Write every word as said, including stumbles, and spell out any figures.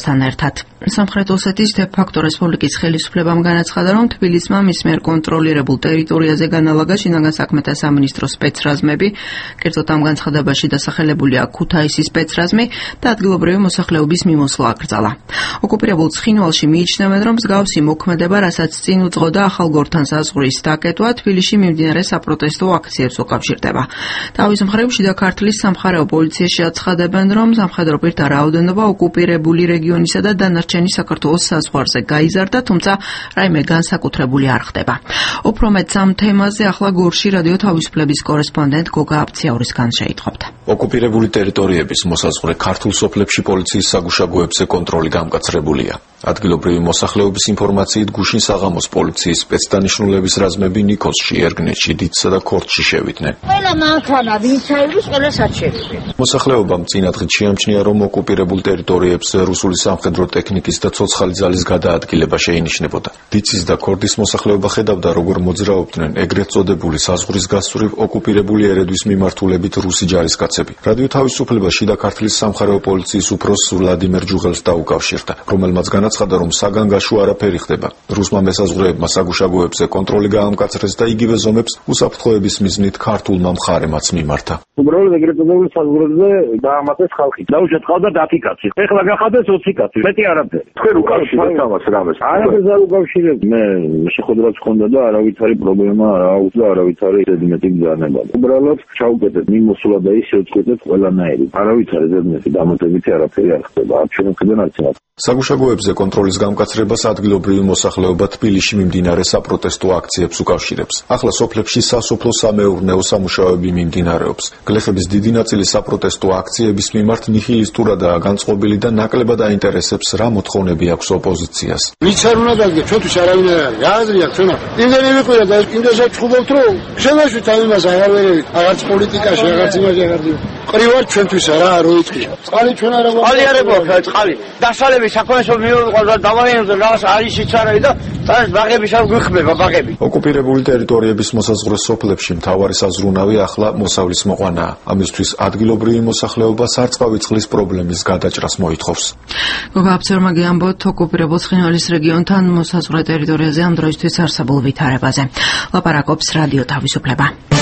რადიოსთან ერთად. სამხრეთ ოსეთის დე-ფაქტო რესპუბლიკის ხელისუფლებამ განაცხადა, რომ თბილისმა მის მიერ კონტროლირებულ ტერიტორიაზე განალაგა შინაგან საქმეთა სამინისტროს სპეცრაზმები, კერძოდ ამ განცხადებაში დასახელებულია ქუთაისის სპეცრაზმი და ადგილობრივი მოსახლეობის მიმოსვლა აკრძალა. ოკუპირებულ ცხინვალში მიიჩნევენ, რომ მსგავსი მოქმედება, რასაც წინ უძღოდა ახალგორთან საზღვრის დაკეტვა, თბილისში მიმდინარე საპროტესტო აქციებს უკავშირდება. თავის მხრივ შიდა ქართლის სამხარეო პოლიციაში აცხადებენ, რომ სამხედრო პირთა რაოდენობა ოკუპირებული რეგიონისა და დანარჩენი საქართველოს საზღვარზე გაიზარდა, თუმცა რაიმე განსაკუთრებული არ ხდება. უფრო მეტ ამ თემაზე ახლა გორში რადიო თავისუფლების კორესპონდენტ გოგა აბციაურისგან შეიტყობთ. ოკუპირებული ტერიტორიების მოსაზღვრე ქართულ სოფლებში პოლიციის საგუშაგოებზე კონტროლი გამკაცრებულია. ადგილობრივი მოსახლეობის ინფორმაციით გუშინ საღამოს პოლიციის სპეცდანიშნულების რაზმები ნიქოზში, ერგნეთში, დიცსა და ქორდში შევიდნენ. ყველა მანქანა ვინც აიღოს, ყველა საჩერებენ. მოსახლეობამ წინადღით შეამჩნია, რომ ოკუპირებულ ტერიტორიებზე რუსული სამხედრო ტექნიკის და ცოცხალი ძალის გადაადგილება შეინიშნებოდა. დიცის და ქორდის მოსახლეობა ხედავდა, როგორ მოძრაობდნენ ეგრეთ წოდებული საზღვრის გასწვრივ ოკუპირებული ერედვის მიმართულებით რუსი ჯარისკაცები. რადიო თავისუფლება შიდა ქართლის სამხარეო პოლიციის უფროსს ვლადიმერ ჯუღელს დაუკავშირდა, რომელმაც განაცხადა, რომ საგანგაშო არაფერი ხდება. რუსმა მესაზღვრეებმა საგუშაგოებზე კონტროლი გაამკაცრეს და იგივე ზომებს უსაფრთხოების მიზნით ქართულმა მხარემაც მიმართა. უბრალოდ ეგრეთ წოდებული საზღვრებზე დაამატეს ხალხი. დაუშვათ ყავდა დათი კაცი. ეხლა გახადეს ოცი კაცი. მეტი არაფერი. თქვენ უკავშირებთ ამას რამეს? არაფერს არ უკავშირებთ. მე შეხვედრაც ჰქონდა და არავითარი პრობლემა არ აქვს და არავითარი ზედმეტი ბრძანება. უბრალოდ ჩაუკეთეთ მიმოსვლა და ისე უწყვეტეთ ყველანაირი. არავითარი ზედმეტი დამატებითი არაფერი არ ხდება. არ ჩვენ მხრიდან არც იმათ. საგუშაგოებზე კონტროლის გამკაცრებას ადგილობრივი მოსახლეობა თბილისში მიმდინარე საპროტესტო აქციებს უკავშირებს. ახლა სოფლებში სასოფლო-სამეურნეო სამუშაოები მიმდინარეობს. გლეხების დიდი ნაწილი საპროტესტო აქციების მიმართ ნიჰილისტურადაა განწყობილი და ნაკლებად აინტერესებს, რა მოთხოვნები აქვს ოპოზიციას. ვინც არ უნდა დადგეს, ჩვენთვის არავინ არ არის. რა აზრია თქვენ? იმდენი ვიყურა და იმდენსაც ვხუბობთ, რომ შევაშვით ამ იმას აღარ ვერევით, აღარც პოლიტიკაში, აღარც იმაში აღარ ვიყურებთ. ყრივარ ჩვენთვის არა არ როიტყვი. წყალი ჩვენ არა გვაქვს. წყალი არ გვაქვს, წყალი. დასალები საქმეში მივიღოთ და დავაიანოთ რაღაც არის სიცარაი და ეს ბაღები შავ გვიხმება ბაღები. ოკუპირებული ტერიტორიების მოსაზღვრე სოფლებში მთავარი საზრუნავი ახლა მოსავლის მოყვანაა. ამისთვის ადგილობრივი მოსახლეობა სარწყავი წყლის პრობლემის გადაჭრას მოითხოვს. გოგა აბციაურმა გიამბოთ ოკუპირებულ ცხინვალის რეგიონთან მოსაზღვრე ტერიტორიაზე ამ დროისთვის არსებულ ვითარებაზე. ლაპარაკობს რადიო თავისუფლება.